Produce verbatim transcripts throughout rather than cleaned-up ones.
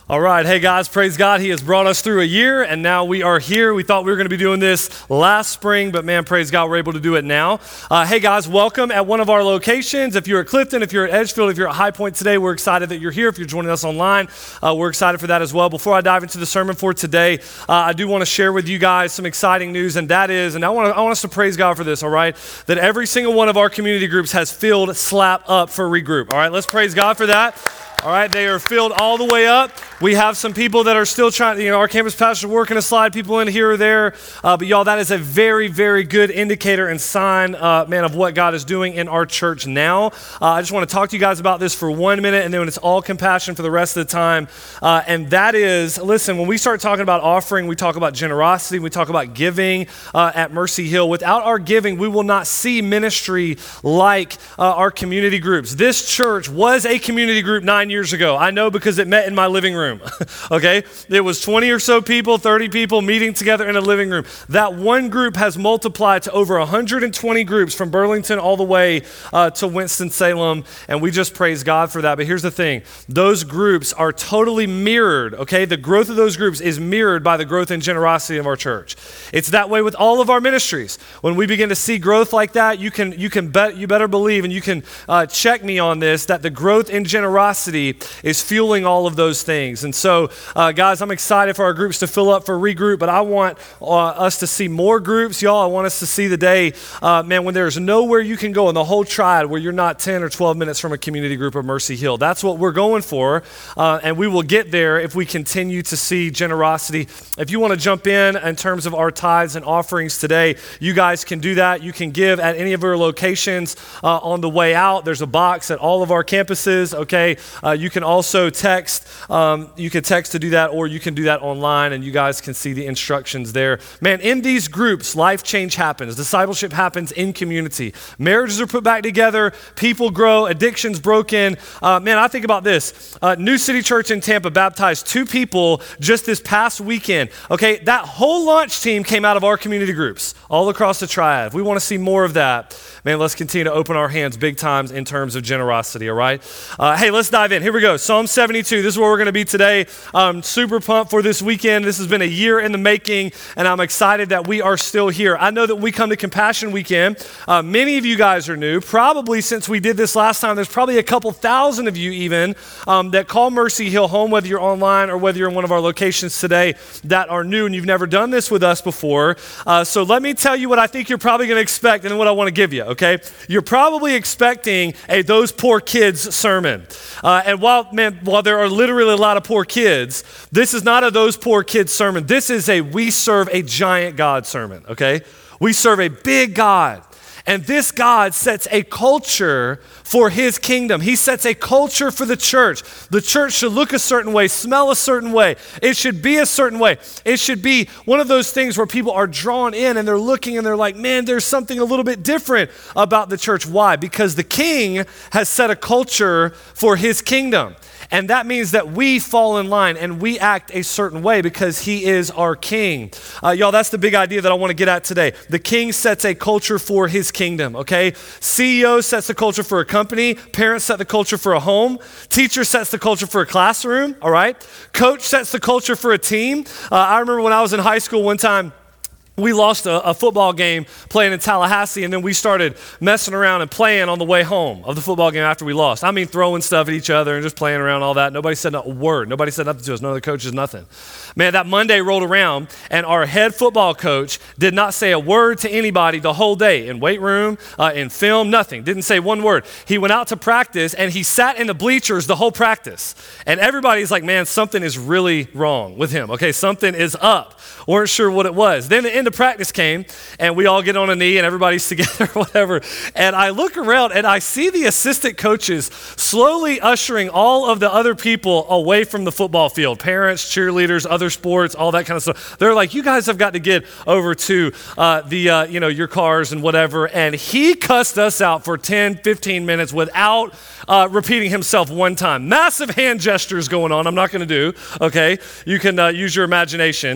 All right, hey guys, praise God. He has brought us through a year, and now we are here. We thought we were going to be doing this last spring, but man, praise God, we're able to do it now. Uh, hey guys, welcome at one of our locations. If you're at Clifton, if you're at Edgefield, if you're at High Point today, we're excited that you're here. If you're joining us online, uh, we're excited for that as well. Before I dive into the sermon for today, uh, I do want to share with you guys some exciting news, and that is, and I want, to, I want us to praise God for this, all right, that every single one of our community groups has filled slap up for regroup. All right, let's praise God for that. All right, they are filled all the way up. We have some people that are still trying, you know, our campus pastor working to slide people in here or there. Uh, but y'all, that is a very, very good indicator and sign, uh, man, of what God is doing in our church now. Uh, I just want to talk to you guys about this for one minute, and then when it's all compassion for the rest of the time. Uh, and that is, listen, when we start talking about offering, we talk about generosity, we talk about giving uh, at Mercy Hill. Without our giving, we will not see ministry like uh, our community groups. This church was a community group nine years ago. I know because it met in my living room, okay? It was twenty or so people, thirty people meeting together in a living room. That one group has multiplied to over one hundred twenty groups from Burlington all the way uh, to Winston-Salem, and we just praise God for that. But here's the thing. Those groups are totally mirrored, okay? The growth of those groups is mirrored by the growth and generosity of our church. It's that way with all of our ministries. When we begin to see growth like that, you can you can bet you better believe, and you can uh, check me on this, that the growth and generosity is fueling all of those things. And so, uh, guys, I'm excited for our groups to fill up for regroup, but I want uh, us to see more groups. Y'all, I want us to see the day, uh, man, when there's nowhere you can go in the whole triad where you're not ten or twelve minutes from a community group of Mercy Hill. That's what we're going for, uh, and we will get there if we continue to see generosity. If you want to jump in in terms of our tithes and offerings today, you guys can do that. You can give at any of our locations uh, on the way out. There's a box at all of our campuses, okay? Uh, you can also text, um, you can text to do that, or you can do that online, and you guys can see the instructions there. Man, in these groups, life change happens. Discipleship happens in community. Marriages are put back together. People grow. Addictions broken. Uh, man, I think about this. Uh, New City Church in Tampa baptized two people just this past weekend. Okay, that whole launch team came out of our community groups all across the triad. If we want to see more of that, man, let's continue to open our hands big times in terms of generosity, all right? Uh, hey, let's dive in. Here we go. Psalm seventy-two. This is where we're going to be today. I'm super pumped for this weekend. This has been a year in the making, and I'm excited that we are still here. I know that we come to Compassion Weekend. Uh, many of you guys are new. Probably since we did this last time, there's probably a couple thousand of you even um, that call Mercy Hill home, whether you're online or whether you're in one of our locations today, that are new and you've never done this with us before. Uh, so let me tell you what I think you're probably going to expect and then what I want to give you, okay? You're probably expecting a those poor kids sermon. Uh, and while, man, while there are literally a lot of poor kids, this is not a those poor kids sermon. This is a we serve a giant God sermon, okay? We serve a big God. And this God sets a culture for his kingdom. He sets a culture for the church. The church should look a certain way, smell a certain way. It should be a certain way. It should be one of those things where people are drawn in and they're looking and they're like, man, there's something a little bit different about the church. Why? Because the king has set a culture for his kingdom. And that means that we fall in line and we act a certain way because he is our king. Uh, y'all, that's the big idea that I want to get at today. The king sets a culture for his kingdom, okay? C E O sets the culture for a company. Parents set the culture for a home. Teacher sets the culture for a classroom, all right? Coach sets the culture for a team. Uh, I remember when I was in high school one time, we lost a, a football game playing in Tallahassee, and then we started messing around and playing on the way home of the football game after we lost. I mean, throwing stuff at each other and just playing around, all that. Nobody said a word. Nobody said nothing to us. None of the coaches, nothing. Man, that Monday rolled around, and our head football coach did not say a word to anybody the whole day, in weight room, uh, in film, nothing. Didn't say one word. He went out to practice, and he sat in the bleachers the whole practice. And everybody's like, man, something is really wrong with him. Okay, something is up. Weren't sure what it was. Then the end of practice came, and we all get on a knee, and everybody's together, whatever. And I look around, and I see the assistant coaches slowly ushering all of the other people away from the football field. Parents, cheerleaders, other sports, all that kind of stuff. They're like, you guys have got to get over to uh, the, uh, you know, your cars and whatever. And he cussed us out for ten, fifteen minutes without uh, repeating himself one time. Massive hand gestures going on. I'm not going to do, okay? You can uh, use your imagination.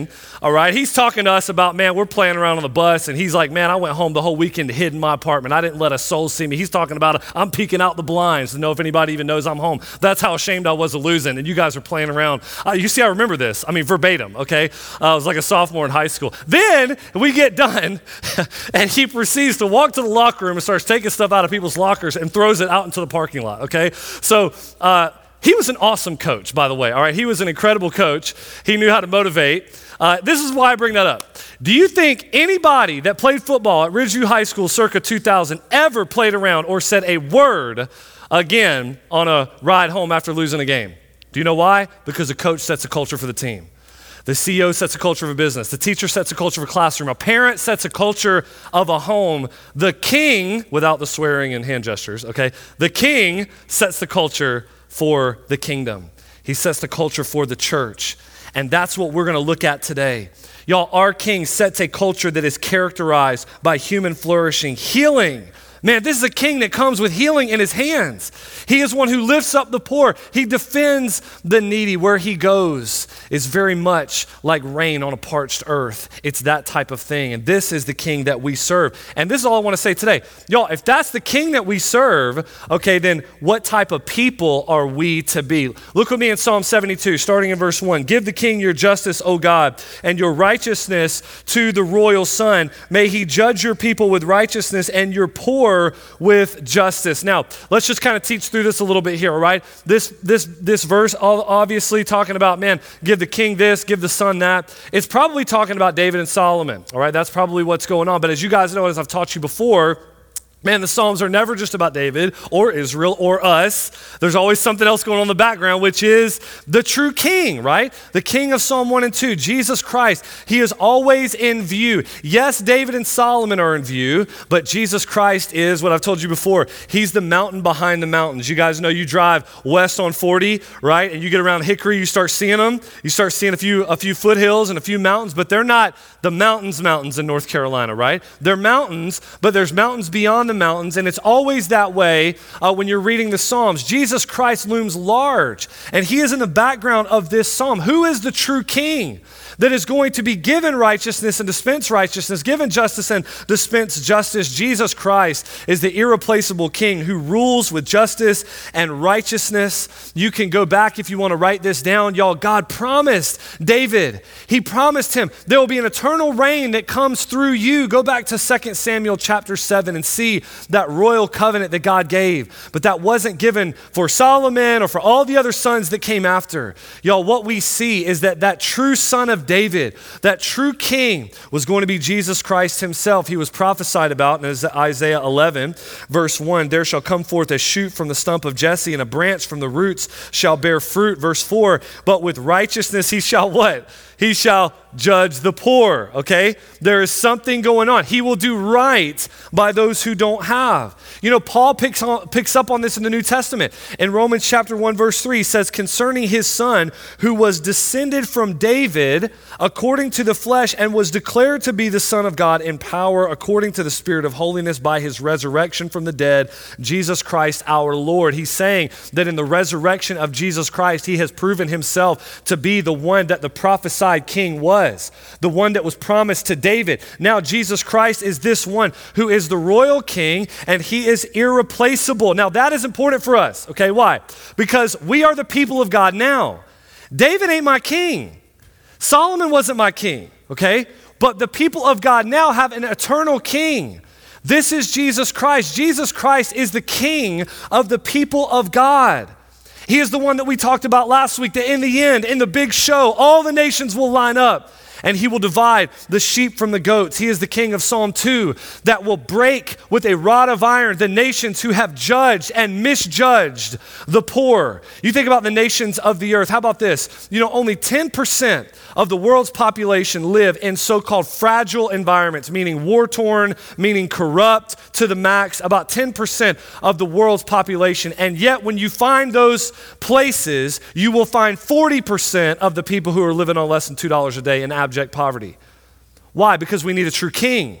all right? He's talking to us about, man, we're playing around on the bus, and he's like, man, I went home the whole weekend to hid in my apartment. I didn't let a soul see me. He's talking about, I'm peeking out the blinds to know if anybody even knows I'm home. That's how ashamed I was of losing, and you guys are playing around. Uh, you see, I remember this. I mean, verbatim, okay? Uh, I was like a sophomore in high school. Then we get done, and he proceeds to walk to the locker room and starts taking stuff out of people's lockers and throws it out into the parking lot, okay? So, uh, he was an awesome coach, by the way, all right? He was an incredible coach. He knew how to motivate. Uh, this is why I bring that up. Do you think anybody that played football at Ridgeview High School circa two thousand ever played around or said a word again on a ride home after losing a game? Do you know why? Because the coach sets a culture for the team. The C E O sets a culture of a business. The teacher sets a culture of a classroom. A parent sets a culture of a home. The king, without the swearing and hand gestures, okay? The king sets the culture for the kingdom. He sets the culture for the church. And that's what we're going to look at today. Y'all, our king sets a culture that is characterized by human flourishing, healing. Man, this is a king that comes with healing in his hands. He is one who lifts up the poor. He defends the needy. Where he goes is very much like rain on a parched earth. It's that type of thing. And this is the king that we serve. And this is all I want to say today. Y'all, if that's the king that we serve, okay, then what type of people are we to be? Look with me in Psalm seventy-two, starting in verse one. Give the king your justice, O God, and your righteousness to the royal son. May he judge your people with righteousness and your poor with justice. Now, let's just kind of teach through this a little bit here, all right? This this this verse obviously talking about, man, give the king this, give the son that. It's probably talking about David and Solomon, all right? That's probably what's going on. But as you guys know, as I've taught you before, man, the Psalms are never just about David or Israel or us. There's always something else going on in the background, which is the true king, right? The king of Psalm one and two, Jesus Christ. He is always in view. Yes, David and Solomon are in view, but Jesus Christ is what I've told you before. He's the mountain behind the mountains. You guys know you drive west on forty, right? And you get around Hickory, you start seeing them. You start seeing a few, a few foothills and a few mountains, but they're not the mountains mountains in North Carolina, right? They're mountains, but there's mountains beyond the mountains, and it's always that way uh, when you're reading the Psalms. Jesus Christ looms large, and he is in the background of this psalm. Who is the true king that is going to be given righteousness and dispense righteousness, given justice and dispense justice? Jesus Christ is the irreplaceable king who rules with justice and righteousness. You can go back if you want to write this down. Y'all, God promised David, he promised him, there will be an eternal reign that comes through you. Go back to Second Samuel chapter seven and see that royal covenant that God gave. But that wasn't given for Solomon or for all the other sons that came after. Y'all, what we see is that that true son of David, that true king, was going to be Jesus Christ himself. He was prophesied about in Isaiah eleven, verse one, there shall come forth a shoot from the stump of Jesse, and a branch from the roots shall bear fruit. Verse four, but with righteousness he shall what? He shall judge the poor, okay? There is something going on. He will do right by those who don't have. You know, Paul picks, on, picks up on this in the New Testament. In Romans chapter one, verse three, he says, concerning his son, who was descended from David according to the flesh, and was declared to be the Son of God in power according to the Spirit of holiness by his resurrection from the dead, Jesus Christ our Lord. He's saying that in the resurrection of Jesus Christ, he has proven himself to be the one that the prophesied king was, the one that was promised to David. Now Jesus Christ is this one who is the royal king, and he is irreplaceable. Now that is important for us, okay? Why? Because we are the people of God now. David ain't my king. Solomon wasn't my king, okay? But the people of God now have an eternal king. This is Jesus Christ. Jesus Christ is the king of the people of God. He is the one that we talked about last week, that in the end, in the big show, all the nations will line up and he will divide the sheep from the goats. He is the king of Psalm two that will break with a rod of iron the nations who have judged and misjudged the poor. You think about the nations of the earth. How about this? You know, only ten percent of the world's population live in so-called fragile environments, meaning war-torn, meaning corrupt to the max, about ten percent of the world's population. And yet when you find those places, you will find forty percent of the people who are living on less than two dollars a day in abject poverty. Why? Because we need a true king.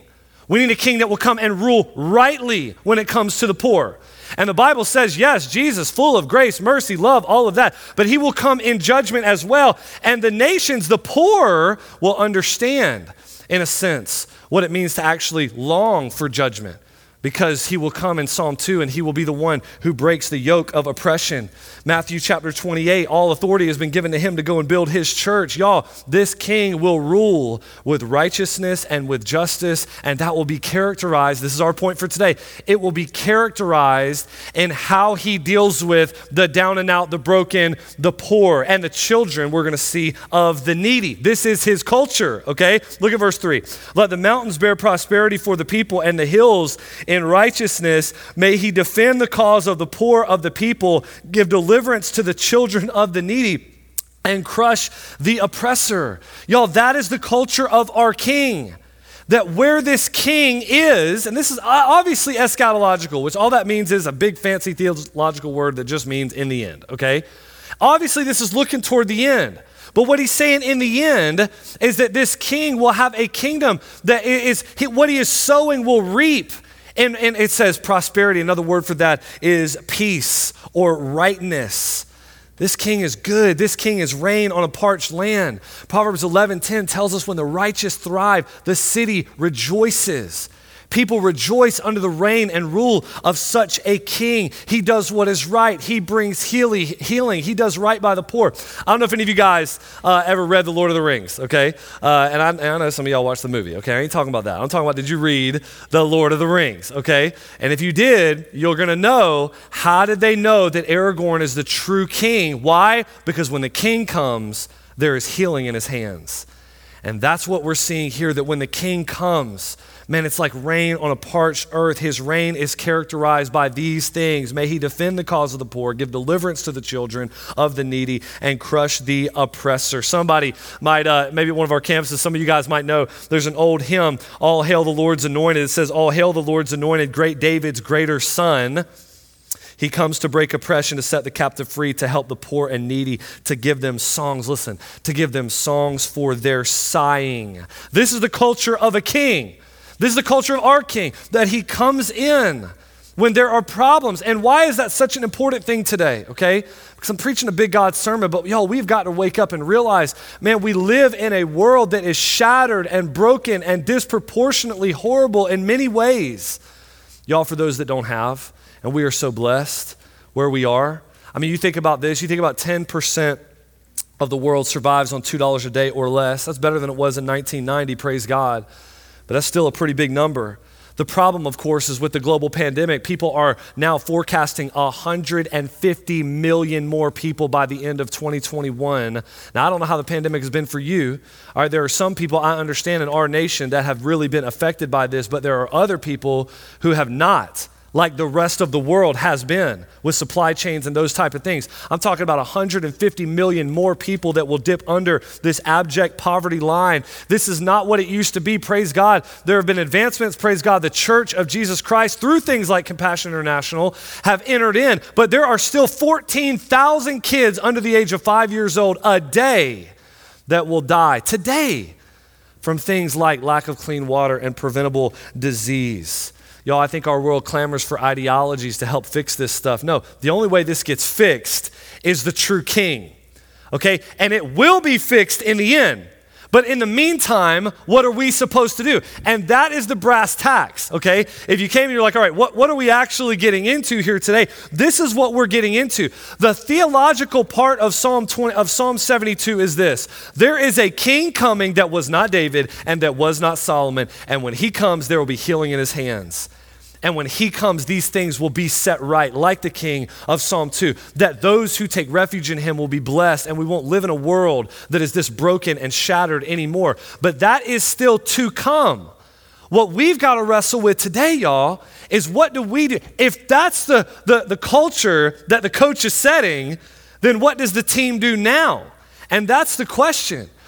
We need a king that will come and rule rightly when it comes to the poor. And the Bible says, yes, Jesus, full of grace, mercy, love, all of that, but he will come in judgment as well. And the nations, the poor, will understand, in a sense, what it means to actually long for judgment, because he will come in Psalm two and he will be the one who breaks the yoke of oppression. Matthew chapter twenty-eight, all authority has been given to him to go and build his church. Y'all, this king will rule with righteousness and with justice, and that will be characterized, this is our point for today, it will be characterized in how he deals with the down and out, the broken, the poor, and the children, we're gonna see, of the needy. This is his culture, okay? Look at verse three. Let the mountains bear prosperity for the people, and the hills in righteousness. May he defend the cause of the poor of the people, give deliverance to the children of the needy, and crush the oppressor. Y'all, that is the culture of our king. That where this king is, and this is obviously eschatological, which all that means is a big fancy theological word that just means in the end, okay? Obviously this is looking toward the end. But what he's saying in the end is that this king will have a kingdom that is, what he is sowing will reap. And, and it says prosperity. Another word for that is peace or rightness. This king is good. This king is rain on a parched land. Proverbs eleven ten tells us when the righteous thrive, the city rejoices. People rejoice under the reign and rule of such a king. He does what is right. He brings healing. healing. He does right by the poor. I don't know if any of you guys uh, ever read The Lord of the Rings, okay? Uh, and I, and I know some of y'all watched the movie, okay? I ain't talking about that. I'm talking about, did you read The Lord of the Rings, okay? And if you did, you're going to know, how did they know that Aragorn is the true king? Why? Because when the king comes, there is healing in his hands. And that's what we're seeing here, that when the king comes, man, it's like rain on a parched earth. His reign is characterized by these things. May he defend the cause of the poor, give deliverance to the children of the needy, and crush the oppressor. Somebody might, uh, maybe one of our campuses, some of you guys might know, there's an old hymn, All Hail the Lord's Anointed. It says, all hail the Lord's anointed, great David's greater son. He comes to break oppression, to set the captive free, to help the poor and needy, to give them songs, listen, to give them songs for their sighing. This is the culture of a king. This is the culture of our king, that he comes in when there are problems. And why is that such an important thing today, okay? Because I'm preaching a big God sermon, but y'all, we've got to wake up and realize, man, we live in a world that is shattered and broken and disproportionately horrible in many ways. Y'all, for those that don't have, and we are so blessed where we are. I mean, you think about this, you think about ten percent of the world survives on two dollars a day or less. That's better than it was in nineteen ninety, praise God. But that's still a pretty big number. The problem, of course, is with the global pandemic, people are now forecasting one hundred fifty million more people by the end of twenty twenty-one. Now, I don't know how the pandemic has been for you. All right, there are some people I understand in our nation that have really been affected by this, but there are other people who have not, like the rest of the world has been with supply chains and those type of things. I'm talking about one hundred fifty million more people that will dip under this abject poverty line. This is not what it used to be, praise God. There have been advancements, praise God. The Church of Jesus Christ, through things like Compassion International, have entered in, but there are still fourteen thousand kids under the age of five years old a day that will die today from things like lack of clean water and preventable disease. Y'all, I think our world clamors for ideologies to help fix this stuff. No, the only way this gets fixed is the true king, okay? And it will be fixed in the end. But in the meantime, what are we supposed to do? And that is the brass tacks, okay? If you came and you're like, all right, what, what are we actually getting into here today? This is what we're getting into. The theological part of Psalm twenty, of Psalm seventy-two is this. There is a king coming that was not David and that was not Solomon. And when he comes, there will be healing in his hands. And when he comes, these things will be set right, like the king of Psalm two, that those who take refuge in him will be blessed, and we won't live in a world that is this broken and shattered anymore. But that is still to come. What we've got to wrestle with today, y'all, is what do we do? If that's the, the, the culture that the coach is setting, then what does the team do now? And that's the question.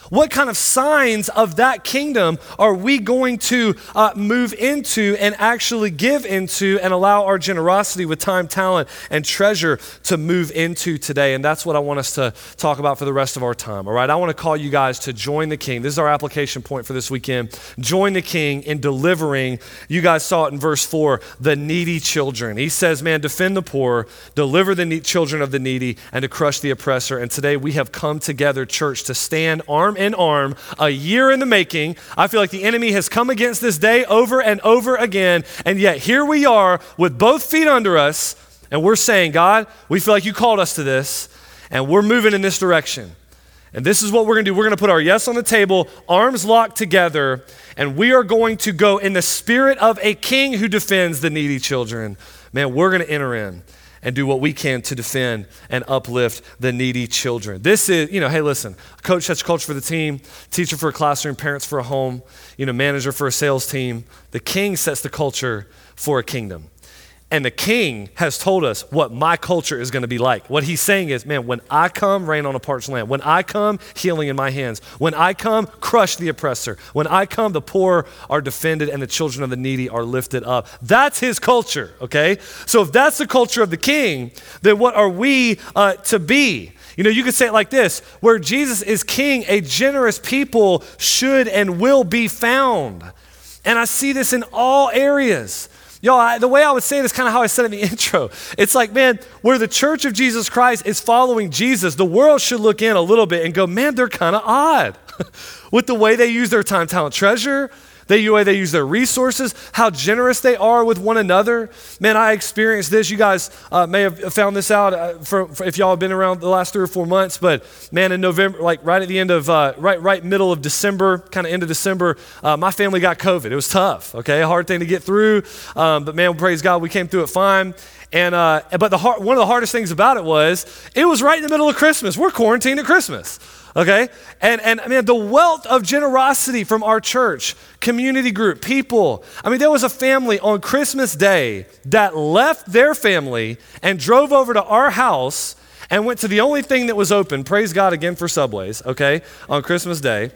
What kind of signs of that kingdom are we going to uh, move into and actually give into and allow our generosity with time, talent, and treasure to move into today? And that's what I want us to talk about for the rest of our time, all right? I want to call you guys to join the King. This is our application point for this weekend. Join the King in delivering, you guys saw it in verse four, the needy children. He says, man, defend the poor, deliver the ne- children of the needy, and to crush the oppressor. And today we have come together, church, to stand arm in arm, a year in the making. I feel like the enemy has come against this day over and over again, and yet here we are with both feet under us, and we're saying, God, we feel like you called us to this, and we're moving in this direction. And this is what we're going to do. We're going to put our yes on the table, arms locked together, and we are going to go in the spirit of a king who defends the needy children. Man, we're going to enter in and do what we can to defend and uplift the needy children. This is, you know, hey, listen, coach sets culture for the team, teacher for a classroom, parents for a home, you know, manager for a sales team. The king sets the culture for a kingdom. And the king has told us what my culture is going to be like. What he's saying is, man, when I come, rain on a parched land. When I come, healing in my hands. When I come, crush the oppressor. When I come, the poor are defended and the children of the needy are lifted up. That's his culture, okay? So if that's the culture of the king, then what are we uh, to be? You know, you could say it like this: where Jesus is king, a generous people should and will be found. And I see this in all areas. Y'all, I, the way I would say it is kind of how I said in the intro. It's like, man, where the church of Jesus Christ is following Jesus, the world should look in a little bit and go, man, they're kind of odd with the way they use their time, talent, treasure, the way they use their resources, how generous they are with one another. Man, I experienced this. You guys uh, may have found this out uh, for, for if y'all have been around the last three or four months, but man, in November, like right at the end of, uh, right right middle of December, kind of end of December, uh, my family got COVID. It was tough, okay? A hard thing to get through, um, but man, praise God, we came through it fine. And uh, but the hard, one of the hardest things about it was, it was right in the middle of Christmas. We're quarantined at Christmas. Okay, and and I mean the wealth of generosity from our church, community group, people. I mean, there was a family on Christmas Day that left their family and drove over to our house and went to the only thing that was open. Praise God again for Subways. Okay, on Christmas Day.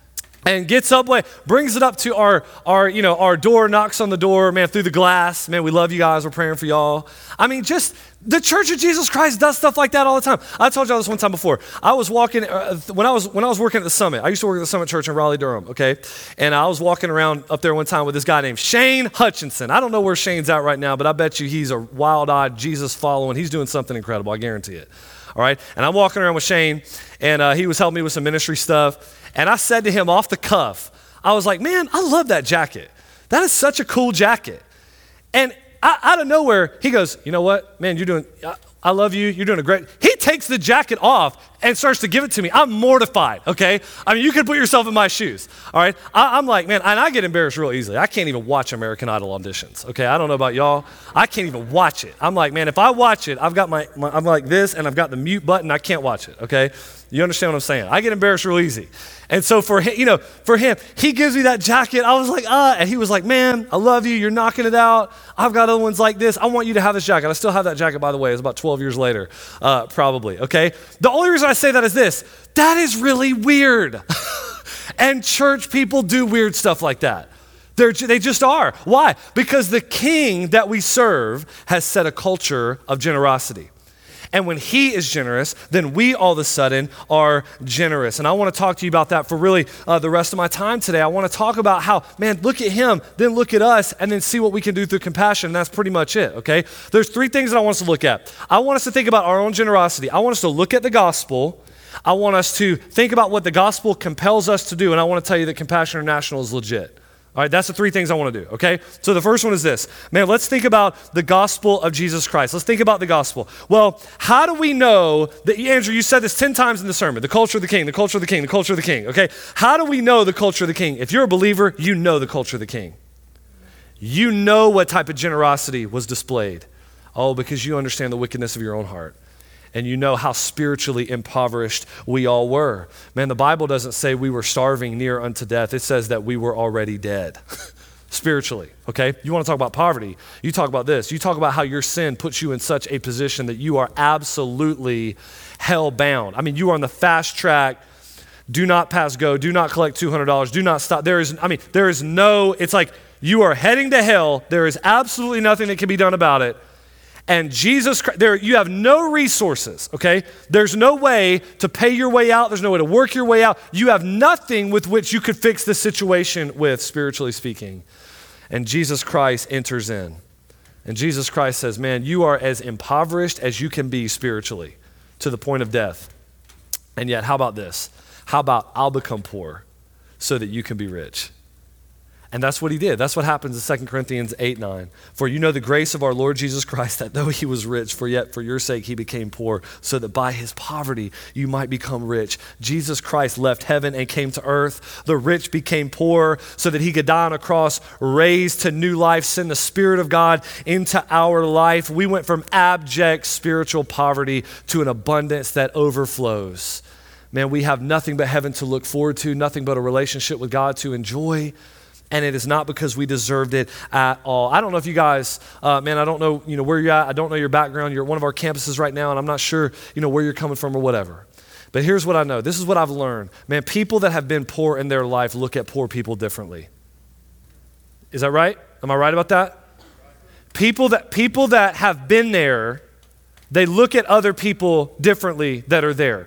And gets Subway, brings it up to our, our, you know, our door, knocks on the door, man, through the glass. Man, we love you guys. We're praying for y'all. I mean, just the Church of Jesus Christ does stuff like that all the time. I told y'all this one time before. I was walking, uh, when I was when I was working at the Summit, I used to work at the Summit Church in Raleigh, Durham, okay? And I was walking around up there one time with this guy named Shane Hutchinson. I don't know where Shane's at right now, but I bet you he's a wild-eyed, Jesus-following. He's doing something incredible, I guarantee it. All right, and I'm walking around with Shane, and uh, he was helping me with some ministry stuff, and I said to him off the cuff, I was like, man, I love that jacket. That is such a cool jacket. And I, out of nowhere, he goes, you know what, man, you're doing, I, I love you, you're doing a great, he takes the jacket off and starts to give it to me. I'm mortified, okay? I mean, you can put yourself in my shoes, all right? I, I'm like, man, and I get embarrassed real easily. I can't even watch American Idol auditions, okay? I don't know about y'all. I can't even watch it. I'm like, man, if I watch it, I've got my, my I'm like this, and I've got the mute button. I can't watch it, okay? You understand what I'm saying? I get embarrassed real easy. And so for him, you know, for him, he gives me that jacket. I was like, ah, and he was like, man, I love you. You're knocking it out. I've got other ones like this. I want you to have this jacket. I still have that jacket, by the way. It's about twelve years later, uh, probably, okay? The only reason I say that is this. That is really weird. And church people do weird stuff like that. They're, they just are. Why? Because the king that we serve has set a culture of generosity. And when he is generous, then we all of a sudden are generous. And I want to talk to you about that for really uh, the rest of my time today. I want to talk about how, man, look at him, then look at us, and then see what we can do through compassion. And that's pretty much it, okay? There's three things that I want us to look at. I want us to think about our own generosity. I want us to look at the gospel. I want us to think about what the gospel compels us to do. And I want to tell you that Compassion International is legit. All right, that's the three things I want to do, okay? So the first one is this. Man, let's think about the gospel of Jesus Christ. Let's think about the gospel. Well, how do we know that, Andrew, you said this ten times in the sermon, the culture of the king, the culture of the king, the culture of the king, okay? How do we know the culture of the king? If you're a believer, you know the culture of the king. You know what type of generosity was displayed. Oh, because you understand the wickedness of your own heart. And you know how spiritually impoverished we all were. Man, the Bible doesn't say we were starving near unto death. It says that we were already dead spiritually, okay? You want to talk about poverty, you talk about this. You talk about how your sin puts you in such a position that you are absolutely hell-bound. I mean, you are on the fast track Do not pass go. Do not collect two hundred dollars. Do not stop. There is, I mean, there is no, it's like you are heading to hell. There is absolutely nothing that can be done about it. And Jesus Christ, there, you have no resources, okay? There's no way to pay your way out. There's no way to work your way out. You have nothing with which you could fix the situation with, spiritually speaking. And Jesus Christ enters in. And Jesus Christ says, man, you are as impoverished as you can be spiritually to the point of death. And yet, how about this? How about I'll become poor so that you can be rich? And that's what he did. That's what happens in Second Corinthians eight nine. For you know the grace of our Lord Jesus Christ, that though he was rich, for yet for your sake he became poor, so that by his poverty you might become rich. Jesus Christ left heaven and came to earth. The rich became poor so that he could die on a cross, raised to new life, send the Spirit of God into our life. We went from abject spiritual poverty to an abundance that overflows. Man, we have nothing but heaven to look forward to, nothing but a relationship with God to enjoy. And it is not because we deserved it at all. I don't know if you guys, uh, man, I don't know, you know, where you're at. I don't know your background. You're at one of our campuses right now, and I'm not sure, you know, where you're coming from or whatever. But here's what I know. This is what I've learned. Man, people that have been poor in their life look at poor people differently. Is that right? Am I right about that? People that people that have been there, they look at other people differently that are there.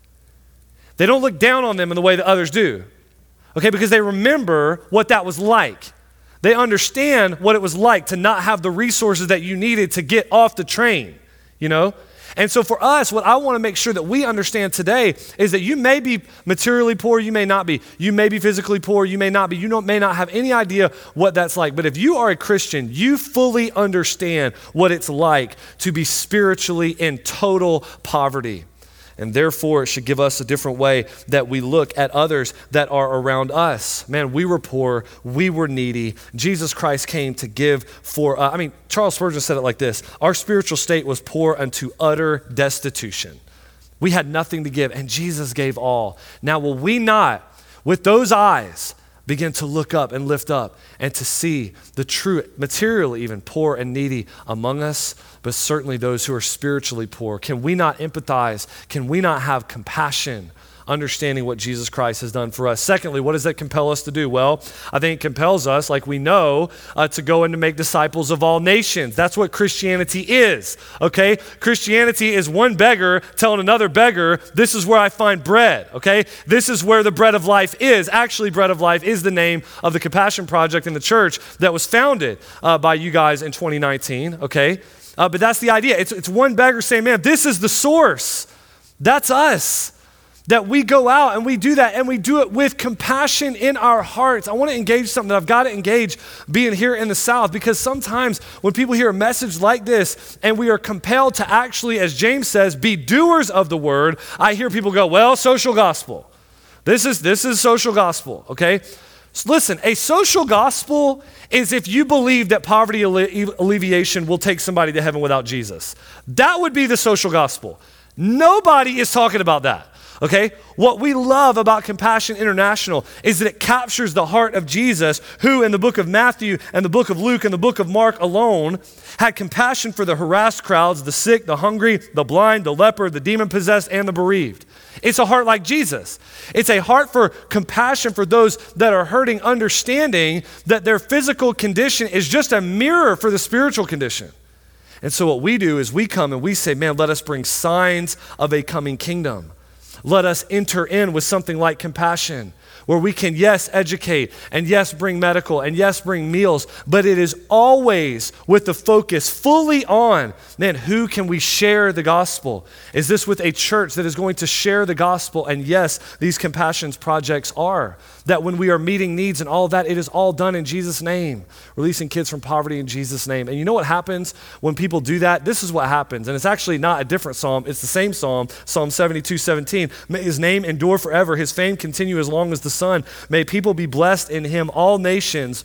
They don't look down on them in the way that others do. Okay, because they remember what that was like. They understand what it was like to not have the resources that you needed to get off the train, you know? And so for us, what I want to make sure that we understand today is that you may be materially poor, you may not be. You may be physically poor, you may not be. You don't, may not have any idea what that's like. But if you are a Christian, you fully understand what it's like to be spiritually in total poverty. And therefore, it should give us a different way that we look at others that are around us. Man, we were poor. We were needy. Jesus Christ came to give for, uh, I mean, Charles Spurgeon said it like this. Our spiritual state was poor unto utter destitution. We had nothing to give, and Jesus gave all. Now, will we not, with those eyes, begin to look up and lift up and to see the true, materially even poor and needy among us, but certainly those who are spiritually poor? Can we not empathize? Can we not have compassion, understanding what Jesus Christ has done for us? Secondly, what does that compel us to do? Well, I think it compels us, like we know, uh, to go and to make disciples of all nations. That's what Christianity is, okay? Christianity is one beggar telling another beggar, this is where I find bread, okay? This is where the bread of life is. Actually, Bread of Life is the name of the Compassion Project in the church that was founded uh, by you guys in twenty nineteen, okay? Uh, but that's the idea. It's, it's one beggar saying, man, this is the source. That's us. That we go out and we do that, and we do it with compassion in our hearts. I want to engage something that I've got to engage being here in the South, because sometimes when people hear a message like this and we are compelled to actually, as James says, be doers of the word, I hear people go, well, social gospel. This is, this is social gospel, okay? So listen, a social gospel is if you believe that poverty alle- alleviation will take somebody to heaven without Jesus. That would be the social gospel. Nobody is talking about that. Okay, what we love about Compassion International is that it captures the heart of Jesus, who in the book of Matthew and the book of Luke and the book of Mark alone had compassion for the harassed crowds, the sick, the hungry, the blind, the leper, the demon-possessed, and the bereaved. It's a heart like Jesus. It's a heart for compassion for those that are hurting, understanding that their physical condition is just a mirror for the spiritual condition. And so what we do is we come and we say, man, let us bring signs of a coming kingdom. Let us enter in with something like compassion, where we can, yes, educate, and yes, bring medical, and yes, bring meals, but it is always with the focus fully on, man, who can we share the gospel? Is this with a church that is going to share the gospel? And yes, these compassion projects are. That when we are meeting needs and all of that, it is all done in Jesus' name, releasing kids from poverty in Jesus' name. And you know what happens when people do that? This is what happens. And it's actually not a different psalm. It's the same psalm, Psalm seventy-two seventeen. May his name endure forever. His fame continue as long as the sun. May people be blessed in him. All nations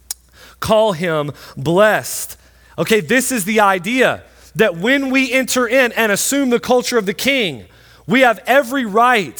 call him blessed. Okay, this is the idea that when we enter in and assume the culture of the king, we have every right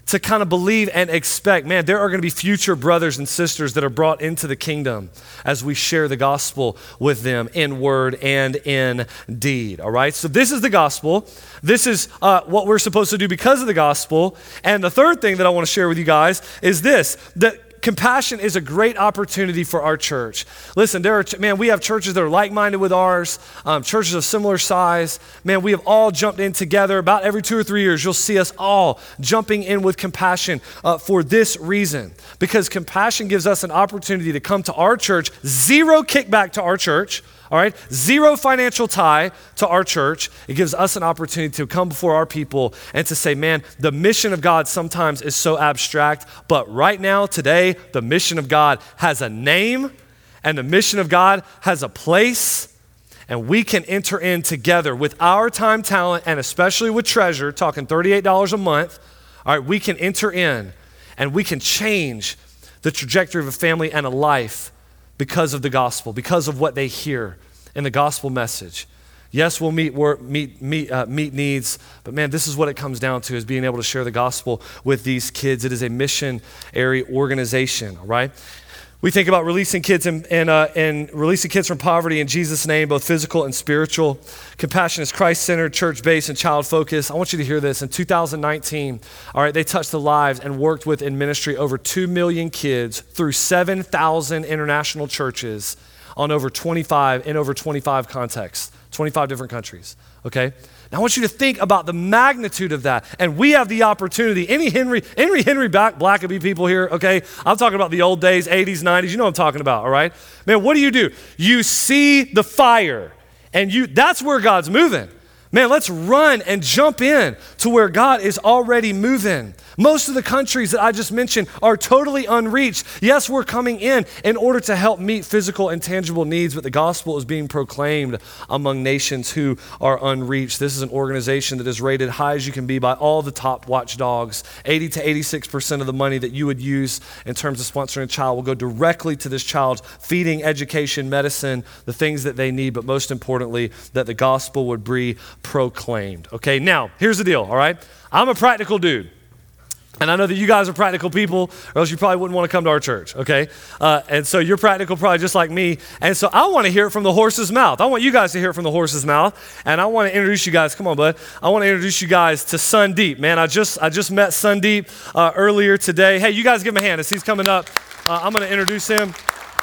to kind of believe and expect, man, there are going to be future brothers and sisters that are brought into the kingdom as we share the gospel with them in word and in deed, all right? So this is the gospel. This is uh, what we're supposed to do because of the gospel. And the third thing that I want to share with you guys is this, that compassion is a great opportunity for our church. Listen, there are, man, we have churches that are like-minded with ours, um, churches of similar size. Man, we have all jumped in together. About every two or three years, you'll see us all jumping in with compassion uh, for this reason. Because compassion gives us an opportunity to come to our church, zero kickback to our church, all right? Zero financial tie to our church. It gives us an opportunity to come before our people and to say, man, the mission of God sometimes is so abstract, but right now, today, the mission of God has a name and the mission of God has a place, and we can enter in together with our time, talent, and especially with treasure, talking thirty-eight dollars a month, all right, we can enter in and we can change the trajectory of a family and a life because of the gospel, because of what they hear in the gospel message. Yes, we'll meet work, meet meet uh, meet needs, but man, this is what it comes down to: is being able to share the gospel with these kids. It is a missionary organization, all right? We think about releasing kids and and, uh, and releasing kids from poverty in Jesus' name, both physical and spiritual. Compassion is Christ-centered, church-based, and child-focused. I want you to hear this. In two thousand nineteen, all right, they touched the lives and worked with in ministry over two million kids through seven thousand international churches on over twenty-five, in over twenty-five contexts, twenty-five different countries, okay? Now I want you to think about the magnitude of that. And we have the opportunity, any Henry, Henry, Henry Blackaby people here, okay? I'm talking about the old days, eighties, nineties, you know what I'm talking about, all right? Man, what do you do? You see the fire, and you that's where God's moving. Man, let's run and jump in to where God is already moving. Most of the countries that I just mentioned are totally unreached. Yes, we're coming in in order to help meet physical and tangible needs, but the gospel is being proclaimed among nations who are unreached. This is an organization that is rated high as you can be by all the top watchdogs. eighty to eighty-six percent of the money that you would use in terms of sponsoring a child will go directly to this child's feeding, education, medicine, the things that they need, but most importantly, that the gospel would be proclaimed. Okay, now, here's the deal, all right? I'm a practical dude. And I know that you guys are practical people, or else you probably wouldn't want to come to our church, okay? Uh, and so you're practical probably just like me. And so I want to hear it from the horse's mouth. I want you guys to hear it from the horse's mouth. And I want to introduce you guys, come on, bud. I want to introduce you guys to Sundeep. Man, I just I just met Sundeep uh, earlier today. Hey, you guys give him a hand as he's coming up. Uh, I'm going to introduce him.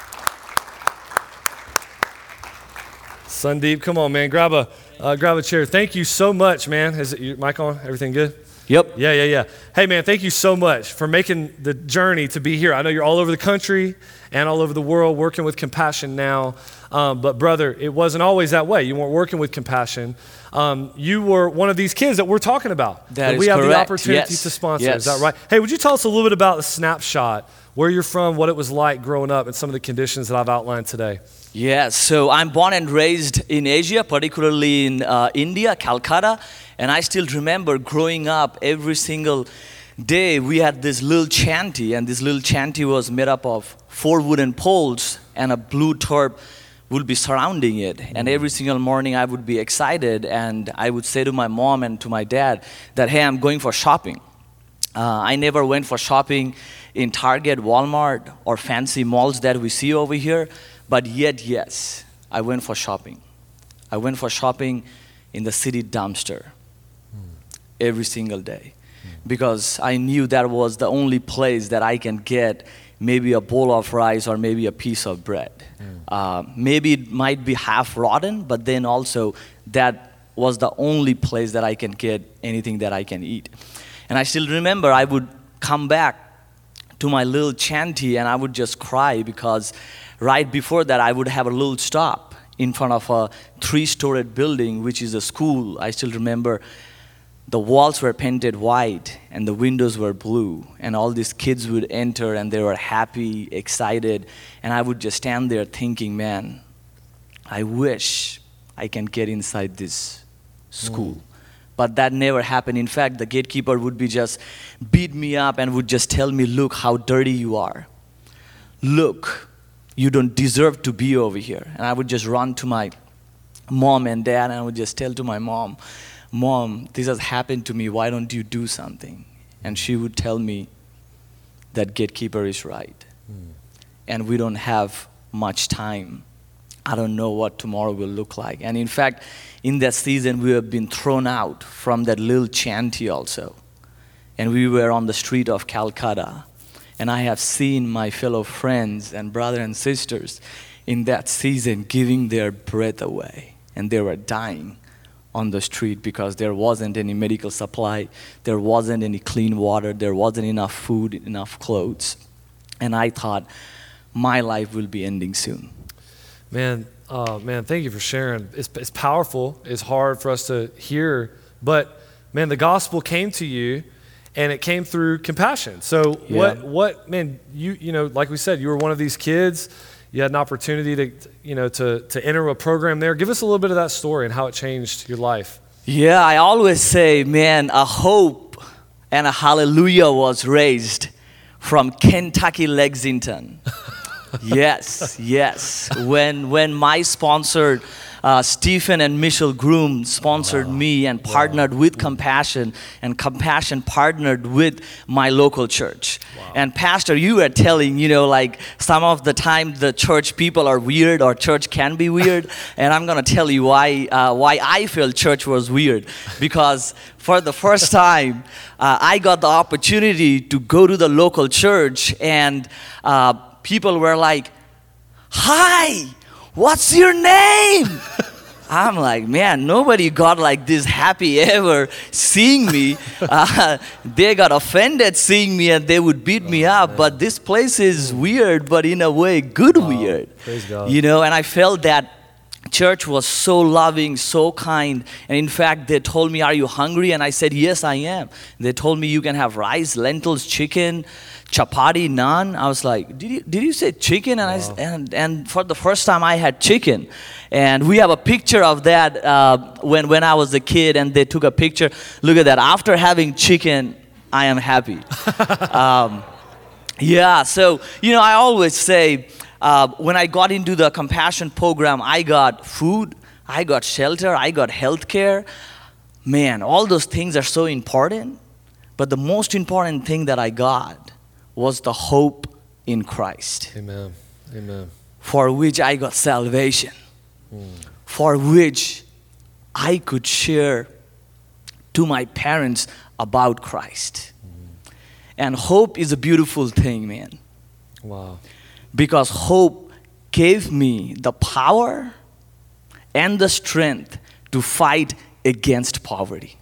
Sundeep, come on, man. Grab a, uh, grab a chair. Thank you so much, man. Is it your mic on? Everything good? Yep. Yeah, yeah, yeah. Hey, man, thank you so much for making the journey to be here. I know you're all over the country and all over the world working with compassion now. Um, but, brother, it wasn't always that way. You weren't working with compassion. Um, you were one of these kids that we're talking about. That, that is we have correct. the opportunity yes. to sponsor. Yes. Is that right? Hey, would you tell us a little bit about the snapshot, where you're from, what it was like growing up, and some of the conditions that I've outlined today? Yeah, so I'm born and raised in Asia, particularly in uh, India, Calcutta, and I still remember growing up every single day we had this little chanty, and this little chanty was made up of four wooden poles and a blue tarp would be surrounding it. And every single morning I would be excited and I would say to my mom and to my dad that, hey, I'm going for shopping. Uh, I never went for shopping in Target, Walmart, or fancy malls that we see over here. But yet, yes, I went for shopping. I went for shopping in the city dumpster mm. every single day mm. because I knew that was the only place that I can get maybe a bowl of rice or maybe a piece of bread. Mm. Uh, maybe it might be half rotten, but then also that was the only place that I can get anything that I can eat. And I still remember I would come back to my little chanty and I would just cry because right before that, I would have a little stop in front of a three-storied building, which is a school. I still remember the walls were painted white and the windows were blue. And all these kids would enter and they were happy, excited. And I would just stand there thinking, man, I wish I can get inside this school. Mm. But that never happened. In fact, the gatekeeper would be just beat me up and would just tell me, look how dirty you are. Look. You don't deserve to be over here. And I would just run to my mom and dad and I would just tell to my mom, Mom, this has happened to me. Why don't you do something? and she would tell me that gatekeeper is right. Mm. And we don't have much time. I don't know what tomorrow will look like. And in fact, in that season, we have been thrown out from that little shanty also. And we were on the street of Calcutta. And I have seen my fellow friends and brothers and sisters in that season giving their breath away. And they were dying on the street because there wasn't any medical supply, there wasn't any clean water, there wasn't enough food, enough clothes. And I thought, my life will be ending soon. Man, uh, man, thank you for sharing. It's, it's powerful. It's hard for us to hear, but man, the gospel came to you, and it came through compassion. So Yeah. what, what, man, you, you know, like we said, you were one of these kids. You had an opportunity to, you know, to to enter a program there. Give us a little bit of that story and how it changed your life. Yeah, I always say, man, a hope and a hallelujah was raised from Kentucky, Lexington. Yes, yes. When when my sponsor, uh, Stephen and Michelle Groom, sponsored wow. me and partnered wow. with Compassion, and Compassion partnered with my local church. Wow. And Pastor, you were telling, you know, like some of the time the church people are weird, or church can be weird. And I'm going to tell you why uh, why I felt church was weird. Because for the first time, uh, I got the opportunity to go to the local church, and uh, people were like, "Hi, what's your name?" I'm like, man, nobody got like this happy ever seeing me. Uh, they got offended seeing me, and they would beat me up. Man. But this place is weird, but in a way, good wow. weird. Praise God. You know, and I felt that church was so loving, so kind. And in fact, they told me, "Are you hungry?" And I said, "Yes, I am." They told me, "You can have rice, lentils, chicken, chapati, naan." I was like, did you, did you say chicken? And, wow. I, and, and for the first time, I had chicken. And we have a picture of that uh, when, when I was a kid, and they took a picture. Look at that. After having chicken, I am happy. um, yeah, so, you know, I always say, uh, when I got into the Compassion program, I got food, I got shelter, I got health care. Man, all those things are so important. But the most important thing that I got was the hope in Christ. Amen. Amen. For which I got salvation. Mm. For which I could share to my parents about Christ. Mm. And hope is a beautiful thing, man. Wow. Because hope gave me the power and the strength to fight against poverty.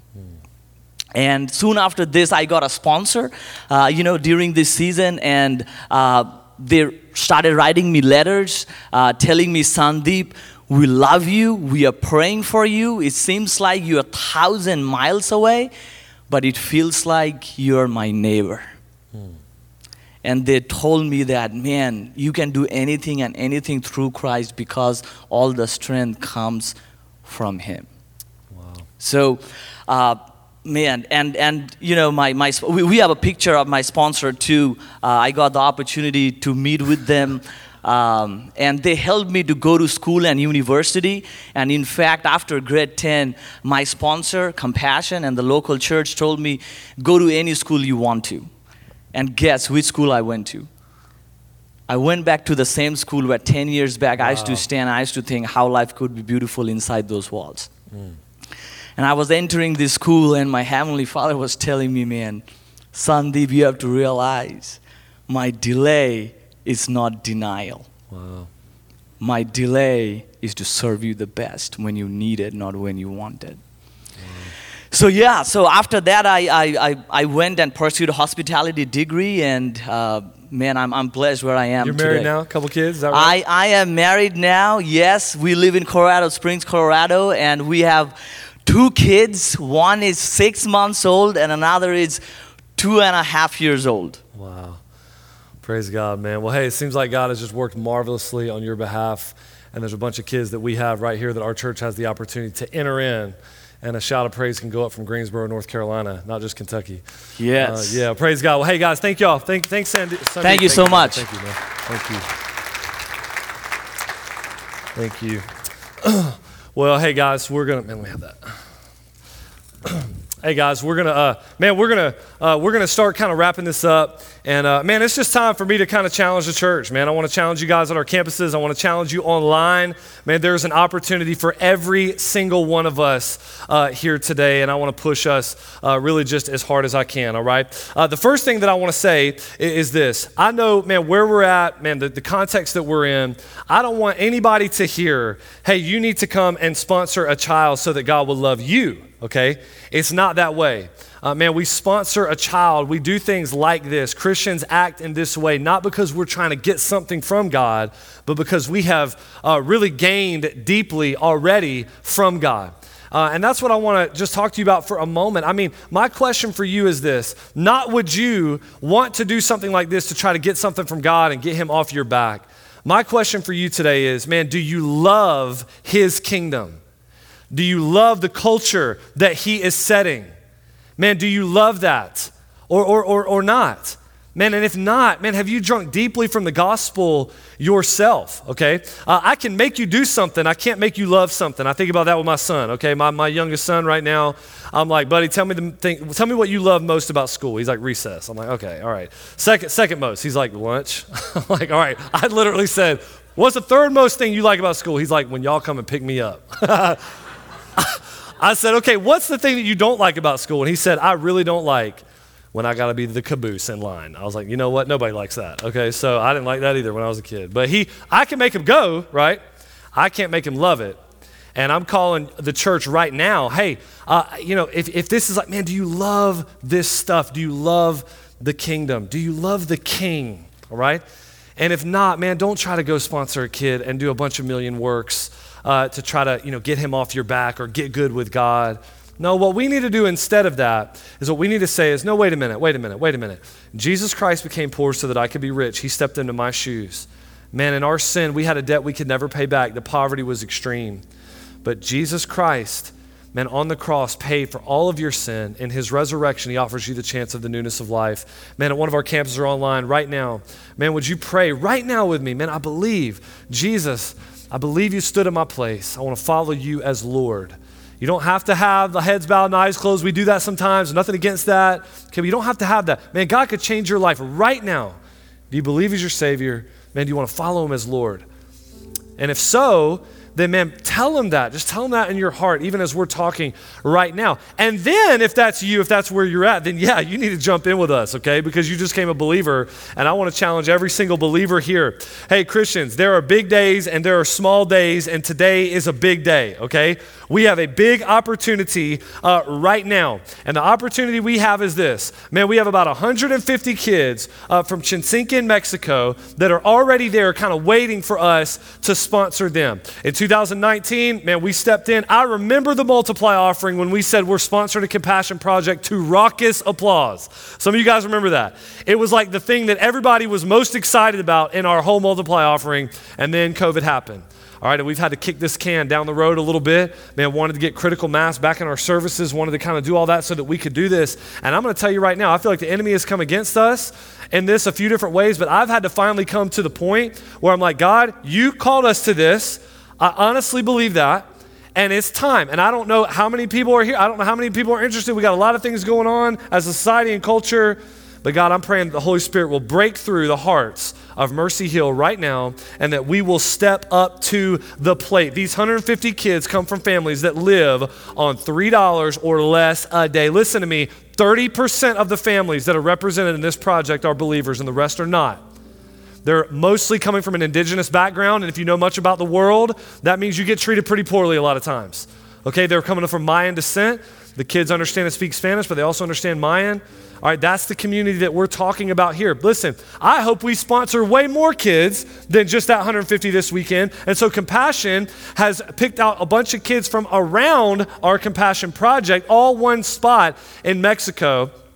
And soon after this, I got a sponsor, uh, you know, during this season, and uh, they started writing me letters, uh, telling me, "Sandeep, we love you, we are praying for you. It seems like you're a thousand miles away, but it feels like you're my neighbor." Hmm. And they told me that, man, you can do anything and anything through Christ because all the strength comes from Him. Wow. So, uh, Man, and, and you know, my, my we, we have a picture of my sponsor too. Uh, I got the opportunity to meet with them, um, and they helped me to go to school and university. And in fact, after grade ten, my sponsor, Compassion, and the local church told me, "Go to any school you want to." And guess which school I went to? I went back to the same school where ten years back wow. I used to stand, I used to think how life could be beautiful inside those walls. Mm. And I was entering this school, and my Heavenly Father was telling me, man, Sandeep, you have to realize my delay is not denial. Wow. My delay is to serve you the best when you need it, not when you want it. Wow. So yeah, so after that, I, I, I, I went and pursued a hospitality degree, and uh, man, I'm, I'm blessed where I am You're married today. now, a couple kids, is that right? I, I am married now, yes. We live in Colorado Springs, Colorado, and we have two kids. One is six months old and another is two and a half years old. Wow. Praise God, man. Well, hey, it seems like God has just worked marvelously on your behalf. And there's a bunch of kids that we have right here that our church has the opportunity to enter in. And a shout of praise can go up from Greensboro, North Carolina, not just Kentucky. Yes. Uh, yeah, praise God. Well, hey, guys, thank y'all. Thank, thanks, Sandy. Sandy. Thank you thank so you, much. Thank you, man. Thank you. Thank you. Well, hey, guys, we're going to, man, we have that. Hey guys, we're gonna, uh, man, we're gonna, uh, we're gonna start kind of wrapping this up, and uh, man, it's just time for me to kind of challenge the church, man. I want to challenge you guys at our campuses. I want to challenge you online, man. There's an opportunity for every single one of us uh, here today, and I want to push us uh, really just as hard as I can. All right. Uh, the first thing that I want to say is, is this: I know, man, where we're at, man, the, the context that we're in. I don't want anybody to hear, hey, you need to come and sponsor a child so that God will love you. Okay? It's not that way. Uh, man, we sponsor a child. We do things like this. Christians act in this way, not because we're trying to get something from God, but because we have uh, really gained deeply already from God. Uh, and that's what I want to just talk to you about for a moment. I mean, my question for you is this: not would you want to do something like this to try to get something from God and get him off your back? My question for you today is, man, do you love his kingdom? Do you love the culture that he is setting? Man, do you love that or, or, or, or not? Man, and if not, man, have you drunk deeply from the gospel yourself, okay? Uh, I can make you do something. I can't make you love something. I think about that with my son, okay? My, my youngest son right now, I'm like, buddy, tell me the thing, tell me what you love most about school. He's like, recess. I'm like, okay, all right. Second, second most, he's like, lunch. I'm like, all right. I literally said, what's the third most thing you like about school? He's like, when y'all come and pick me up. I said, okay, what's the thing that you don't like about school? And he said, I really don't like when I got to be the caboose in line. I was like, you know what? Nobody likes that. Okay, so I didn't like that either when I was a kid. But he, I can make him go, right? I can't make him love it. And I'm calling the church right now, hey, uh, you know, if, if this is like, man, do you love this stuff? Do you love the kingdom? Do you love the king? All right? And if not, man, don't try to go sponsor a kid and do a bunch of million works uh, to try to, you know, get him off your back or get good with God. No, what we need to do instead of that is what we need to say is, no, wait a minute, wait a minute, wait a minute. Jesus Christ became poor so that I could be rich. He stepped into my shoes. Man, in our sin, we had a debt we could never pay back. The poverty was extreme. But Jesus Christ, man, on the cross paid for all of your sin. In his resurrection, he offers you the chance of the newness of life. Man, at one of our campuses or online right now, man, would you pray right now with me? Man, I believe, Jesus, I believe you stood in my place. I want to follow you as Lord. You don't have to have the heads bowed and eyes closed. We do that sometimes. Nothing against that. Okay, but you don't have to have that. Man, God could change your life right now. Do you believe he's your Savior? Man, do you want to follow him as Lord? And if so, then man, tell him that. Just tell him that in your heart, even as we're talking right now. And then if that's you, if that's where you're at, then yeah, you need to jump in with us, okay? Because you just became a believer, and I want to challenge every single believer here. Hey, Christians, there are big days and there are small days, and today is a big day, okay? We have a big opportunity uh, right now. And the opportunity we have is this. Man, we have about one hundred fifty kids uh, from Chinsinca, Mexico, that are already there kind of waiting for us to sponsor them. In two thousand nineteen, man, we stepped in. I remember the Multiply offering when we said we're sponsoring a compassion project to raucous applause. Some of you guys remember that. It was like the thing that everybody was most excited about in our whole Multiply offering, and then COVID happened. All right, and we've had to kick this can down the road a little bit. Man, wanted to get critical mass back in our services, wanted to kind of do all that so that we could do this. And I'm going to tell you right now, I feel like the enemy has come against us in this a few different ways, but I've had to finally come to the point where I'm like, God, you called us to this. I honestly believe that, and it's time. And I don't know how many people are here. I don't know how many people are interested. We got a lot of things going on as a society and culture. But God, I'm praying that the Holy Spirit will break through the hearts of Mercy Hill right now, and that we will step up to the plate. These one hundred fifty kids come from families that live on three dollars or less a day. Listen to me, thirty percent of the families that are represented in this project are believers, and the rest are not. They're mostly coming from an indigenous background, and if you know much about the world, that means you get treated pretty poorly a lot of times. Okay, they're coming from Mayan descent. The kids understand and speak Spanish, but they also understand Mayan. All right, that's the community that we're talking about here. Listen, I hope we sponsor way more kids than just that one hundred fifty this weekend. And so Compassion has picked out a bunch of kids from around our Compassion project, all one spot in Mexico.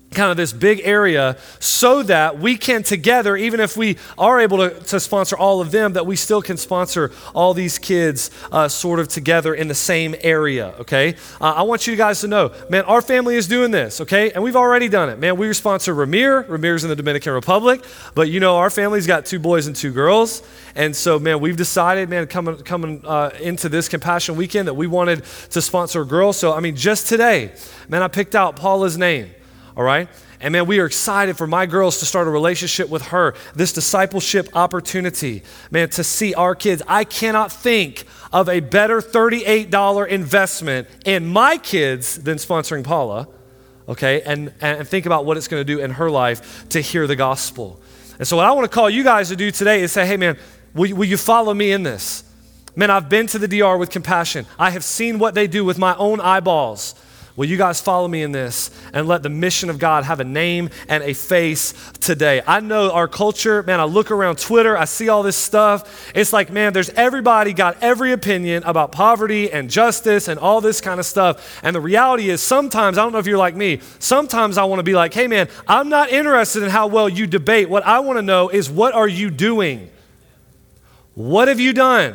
kind of this big area so that we can together, even if we are able to, to sponsor all of them, that we still can sponsor all these kids uh, sort of together in the same area, okay? Uh, I want you guys to know, man, our family is doing this, okay? And we've already done it. Man, we sponsor Ramir. Ramir's in the Dominican Republic, but you know, our family's got two boys and two girls. And so, man, we've decided, man, coming coming uh, into this Compassion Weekend that we wanted to sponsor a girl. So, I mean, just today, man, I picked out Paula's name. All right? And man, we are excited for my girls to start a relationship with her, this discipleship opportunity, man, to see our kids. I cannot think of a better thirty-eight dollars investment in my kids than sponsoring Paula, okay? And, and think about what it's going to do in her life to hear the gospel. And so what I want to call you guys to do today is say, hey, man, will, will you follow me in this? Man, I've been to the D R with Compassion. I have seen what they do with my own eyeballs. Will you guys follow me in this and let the mission of God have a name and a face today? I know our culture, man, I look around Twitter, I see all this stuff. It's like, man, there's everybody got every opinion about poverty and justice and all this kind of stuff. And the reality is sometimes, I don't know if you're like me, sometimes I want to be like, hey man, I'm not interested in how well you debate. What I want to know is what are you doing? What have you done?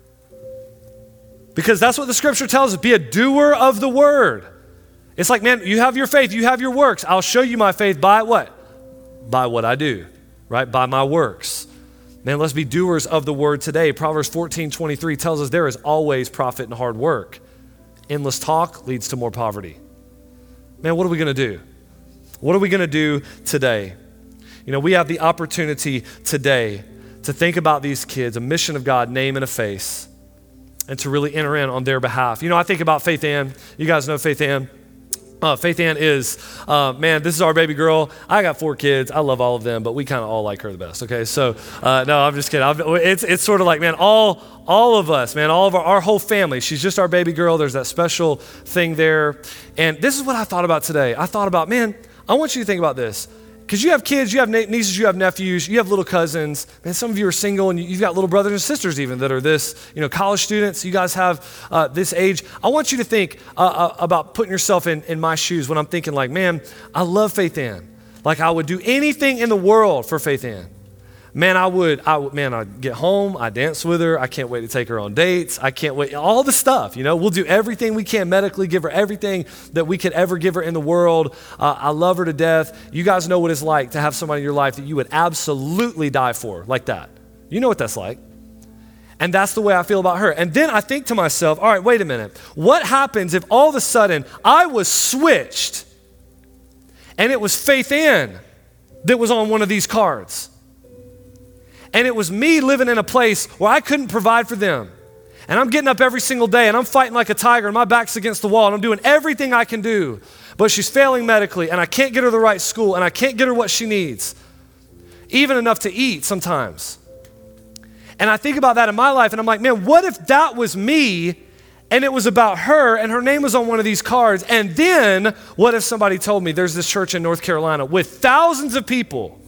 Because that's what the scripture tells us, be a doer of the word. It's like, man, you have your faith, you have your works. I'll show you my faith by what? By what I do, right? By my works. Man, let's be doers of the word today. Proverbs fourteen twenty-three tells us there is always profit in hard work. Endless talk leads to more poverty. Man, what are we going to do? What are we going to do today? You know, we have the opportunity today to think about these kids, a mission of God, name and a face, and to really enter in on their behalf. You know, I think about Faith Ann. You guys know Faith Ann. Uh, Faith Ann is, uh, man, this is our baby girl. I got four kids. I love all of them, but we kind of all like her the best, okay? So, uh, no, I'm just kidding. I've, it's it's sort of like, man, all all of us, man, all of our, our whole family, she's just our baby girl. There's that special thing there. And this is what I thought about today. I thought about, man, I want you to think about this. Because you have kids, you have nieces, you have nephews, you have little cousins, and some of you are single, and you've got little brothers and sisters even that are this, you know, college students. You guys have uh, this age. I want you to think uh, uh, about putting yourself in, in my shoes when I'm thinking like, man, I love Faith Ann. Like I would do anything in the world for Faith Ann. Man, I would, I would, man, I'd get home, I'd dance with her. I can't wait to take her on dates. I can't wait, all the stuff, you know, we'll do everything we can medically, give her everything that we could ever give her in the world. Uh, I love her to death. You guys know what it's like to have somebody in your life that you would absolutely die for like that. You know what that's like. And that's the way I feel about her. And then I think to myself, all right, wait a minute. What happens if all of a sudden I was switched and it was Faith Ann that was on one of these cards? And it was me living in a place where I couldn't provide for them. And I'm getting up every single day and I'm fighting like a tiger and my back's against the wall and I'm doing everything I can do. But she's failing medically and I can't get her the right school and I can't get her what she needs. Even enough to eat sometimes. And I think about that in my life and I'm like, man, what if that was me and it was about her and her name was on one of these cards? And then what if somebody told me there's this church in North Carolina with thousands of people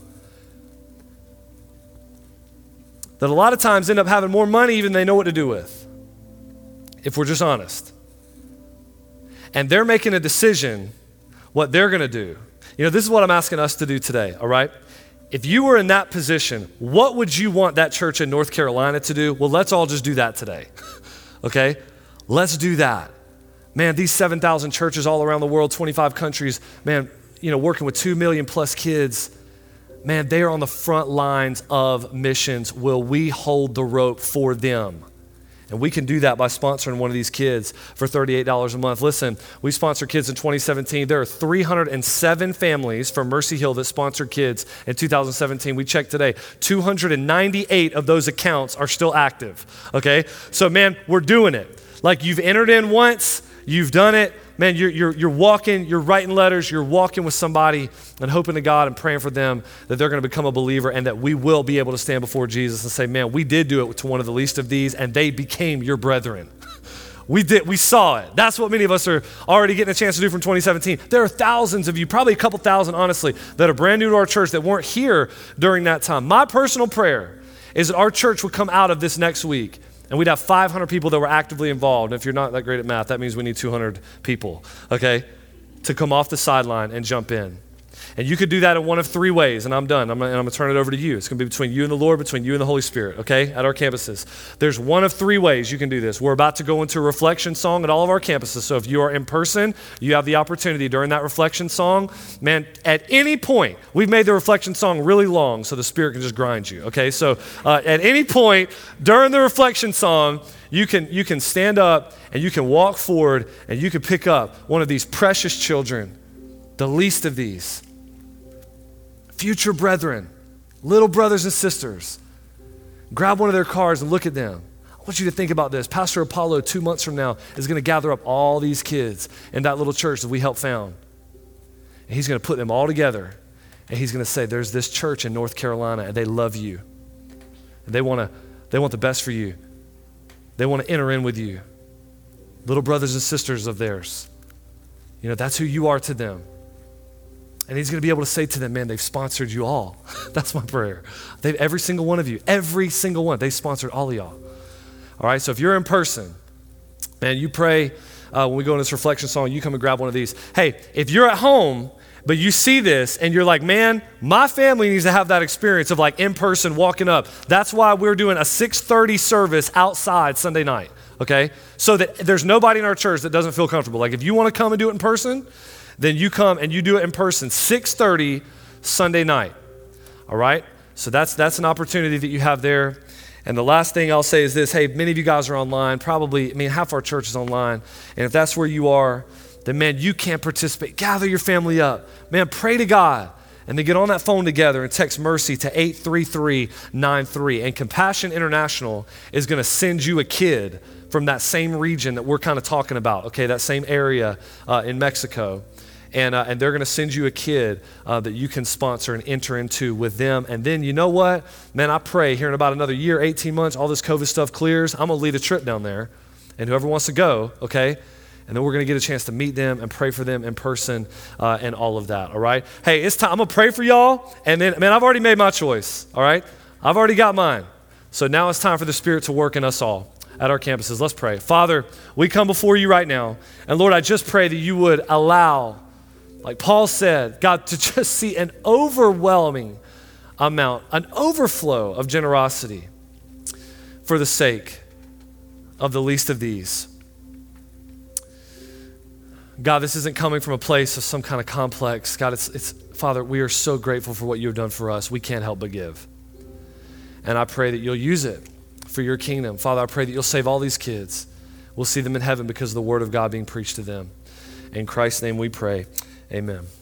that a lot of times end up having more money even than they know what to do with, if we're just honest. And they're making a decision what they're gonna do. You know, this is what I'm asking us to do today, all right? If you were in that position, what would you want that church in North Carolina to do? Well, let's all just do that today, okay? Let's do that. Man, these seven thousand churches all around the world, twenty-five countries, man, you know, working with two million plus kids, man, they are on the front lines of missions. Will we hold the rope for them? And we can do that by sponsoring one of these kids for thirty-eight dollars a month. Listen, we sponsor kids in twenty seventeen. There are three hundred seven families from Mercy Hill that sponsored kids in two thousand seventeen. We checked today. two hundred ninety-eight of those accounts are still active, okay? So, man, we're doing it. Like you've entered in once, you've done it. Man, you're, you're, you're walking, you're writing letters, you're walking with somebody and hoping to God and praying for them that they're going to become a believer and that we will be able to stand before Jesus and say, man, we did do it to one of the least of these and they became your brethren. We did, we saw it. That's what many of us are already getting a chance to do from twenty seventeen. There are thousands of you, probably a couple thousand, honestly, that are brand new to our church that weren't here during that time. My personal prayer is that our church would come out of this next week and we'd have five hundred people that were actively involved. If you're not that great at math, that means we need two hundred people, okay, to come off the sideline and jump in. And you could do that in one of three ways, and I'm done. I'm gonna, and I'm gonna turn it over to you. It's gonna be between you and the Lord, between you and the Holy Spirit, okay, at our campuses. There's one of three ways you can do this. We're about to go into a reflection song at all of our campuses. So if you are in person, you have the opportunity during that reflection song. Man, at any point, we've made the reflection song really long so the Spirit can just grind you, okay? So uh, at any point during the reflection song, you can, you can stand up and you can walk forward and you can pick up one of these precious children, the least of these, future brethren, little brothers and sisters. Grab one of their cards and look at them. I want you to think about this. Pastor Apollo, two months from now, is going to gather up all these kids in that little church that we helped found. And he's going to put them all together. And he's going to say, there's this church in North Carolina, and they love you. And they want to, they want the best for you. They want to enter in with you. Little brothers and sisters of theirs. You know, that's who you are to them. And he's going to be able to say to them, man, they've sponsored you all. That's my prayer. They've, every single one of you, every single one, they sponsored all of y'all. All right, so if you're in person, man, you pray uh, when we go in this reflection song, you come and grab one of these. Hey, if you're at home, but you see this and you're like, man, my family needs to have that experience of like in person walking up. That's why we're doing a six thirty service outside Sunday night, okay? So that there's nobody in our church that doesn't feel comfortable. Like if you want to come and do it in person, then you come and you do it in person, six thirty Sunday night, all right? So that's that's an opportunity that you have there. And the last thing I'll say is this, hey, many of you guys are online, probably, I mean, half our church is online. And if that's where you are, then man, you can't participate. Gather your family up. Man, pray to God. And then get on that phone together and text mercy to eight three three nine three. And Compassion International is gonna send you a kid from that same region that we're kind of talking about, okay, that same area uh, in Mexico. And, uh, and they're going to send you a kid uh, that you can sponsor and enter into with them. And then you know what? Man, I pray here in about another year, eighteen months, all this COVID stuff clears. I'm going to lead a trip down there. And whoever wants to go, okay? And then we're going to get a chance to meet them and pray for them in person uh, and all of that, all right? Hey, it's time. I'm going to pray for y'all. And then, man, I've already made my choice, all right? I've already got mine. So now it's time for the Spirit to work in us all at our campuses. Let's pray. Father, we come before you right now. And Lord, I just pray that you would allow, like Paul said, God, to just see an overwhelming amount, an overflow of generosity for the sake of the least of these. God, this isn't coming from a place of some kind of complex. God, it's, it's Father, we are so grateful for what you have done for us. We can't help but give. And I pray that you'll use it for your kingdom. Father, I pray that you'll save all these kids. We'll see them in heaven because of the word of God being preached to them. In Christ's name we pray. Amen.